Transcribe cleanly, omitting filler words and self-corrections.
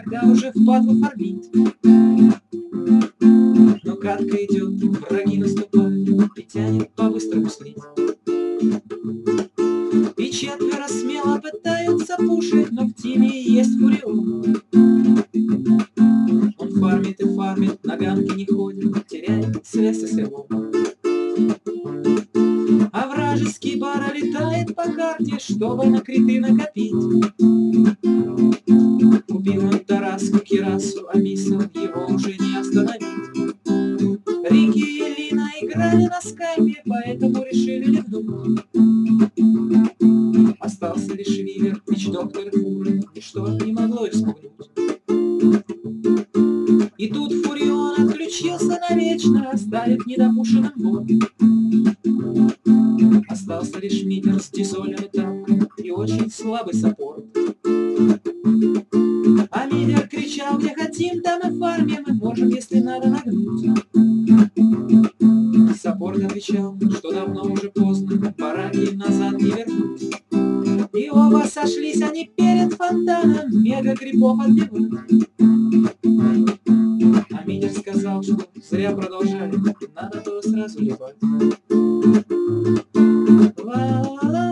когда уже впадло фармить. Но катка идет, враги наступают, и тянет по-быстрому слить. И четверо смело пытаются пушить, но в тиме есть Фурион. Он фармит и фармит, на ганки не ходит, теряет связь со стрелом. А вражеский бара летает по карте, чтобы на криты накопить. Купил он Тараску, Кирасу, а Мисл его уже не остановить. Рики и Лина играли на скайпе, поэтому решили ливнуть. Остался лишь Вивер, Вич-доктор и Фуры, ничто не могло их спугнуть. И тут Фурион отключился навечно, оставив недопушенным бот. Остался лишь Митер с Тисолем и танком, и очень слабый саппорт. А Митер кричал: где хотим, там и фармим, мы можем, если надо, нагнуть. Саппорт отвечал, что давно уже поздно, пора им назад не вернуть. И оба сошлись они перед фонтаном, мега-грибов отбивать. А Митер сказал, что зря продолжали, надо было сразу ливать. Ла-ла-ла.